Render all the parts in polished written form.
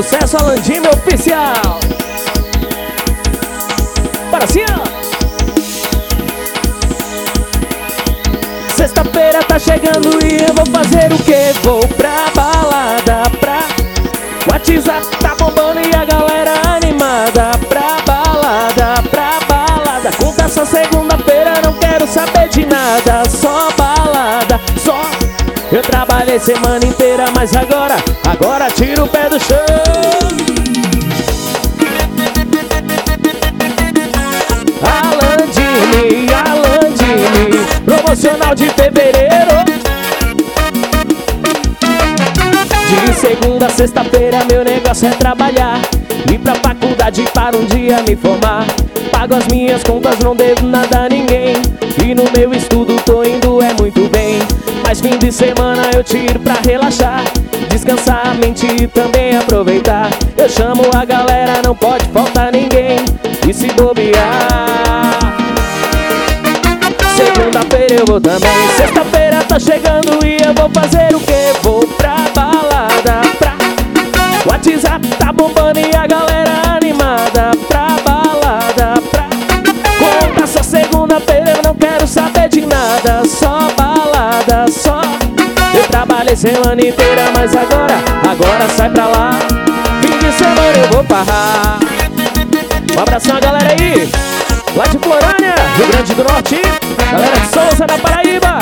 sucesso, Alan Jimmy Oficial. Para cima! Sexta-feira tá chegando e eu vou fazer o quê? Vou pra balada, pra WhatsApp tá bombando e a galera animada. Pra balada, conta só segunda-feira, não quero saber de nada. Só balada, só. Eu trabalhei semana inteira, mas agora tiro o pé do chão. Alan Jimmy, promocional de fevereiro. De segunda a sexta-feira meu negócio é trabalhar, ir pra faculdade para um dia me formar. Pago as minhas contas, não devo nada a ninguém, e no meu estudo tô indo é muito bem. Mas fim de semana eu tiro pra relaxar, descansar a mente e também aproveitar. Eu chamo a galera, não pode faltar ninguém, e se bobear segunda-feira eu vou também. Sexta-feira tá chegando e eu vou fazer o quê? Vou pra balada, pra WhatsApp tá bombando e a galera animada. Pra balada, pra conta só segunda-feira, eu não quero saber de nada. Só balada, só. Eu trabalhei semana inteira, mas agora sai pra lá. Fim de semana eu vou parrar. Um abração a galera aí, lá de Florânia, Rio Grande do Norte, galera de Souza da Paraíba.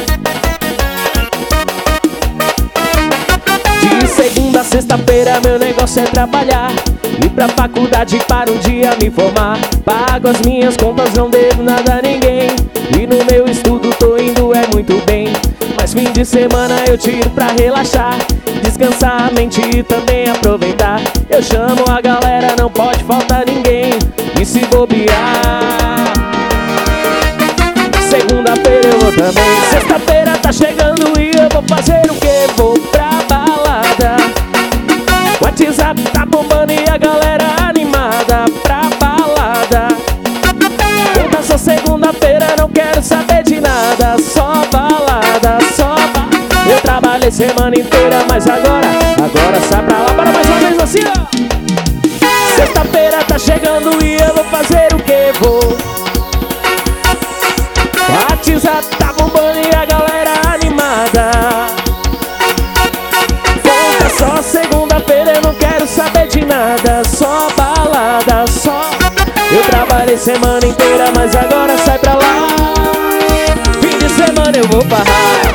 De segunda a sexta-feira meu negócio é trabalhar, ir pra faculdade para um dia me formar. Pago as minhas contas, não devo nada a ninguém, e no meu estudo tô indo é muito bem. Mas fim de semana eu tiro pra relaxar, descansar a mente e também aproveitar. Eu chamo a galera, não pode faltar ninguém, e se bobear segunda-feira eu vou também. Sexta-feira tá chegando e eu vou fazer o quê? Vou pra balada, WhatsApp tá bombando e a galera animada. Pra balada, conta só segunda-feira, não quero saber de nada. Só balada, só eu trabalhei semana inteira, mas agora sai pra lá. Para mais uma vez assim, ó. Sexta-feira tá chegando e eu vou fazer o quê? Vou WhatsApp tá bombando e a galera animada. Volta só segunda-feira, eu não quero saber de nada. Só balada, só. Eu trabalhei semana inteira, mas agora sai pra lá. Fim de semana eu vou parrar.